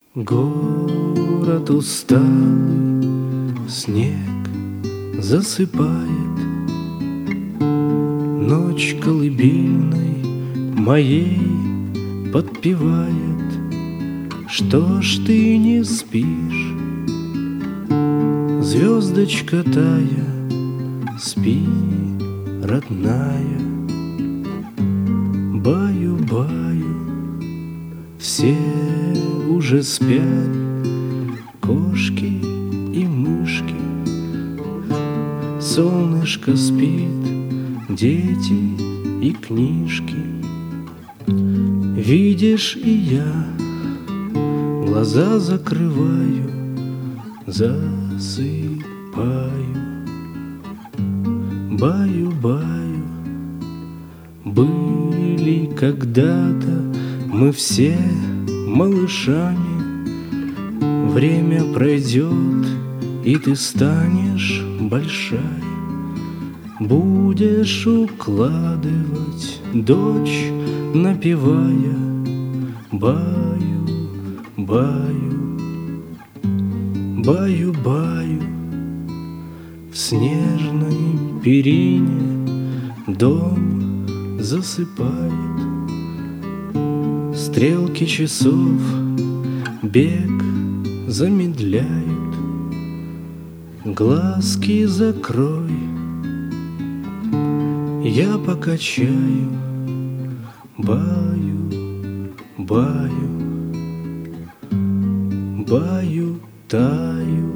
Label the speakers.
Speaker 1: Город усталый, снег засыпает, ночь колыбельной моей подпевает. Что ж ты не спишь, звездочка тая, спи, родная. Баю-баю, все уже спят, кошки и мышки. Солнышко спит, дети и книжки. Видишь, и я глаза закрываю, засыпаю. Баю-баю, были когда-то мы все малышами. Время пройдет, и ты станешь большой. Будешь укладывать дочь, напевая баю, баю, баю-баю. В снежной перине дом засыпает. Стрелки часов бег замедляют. Глазки закрой, я покачаю. Баю, баю, баю, таю.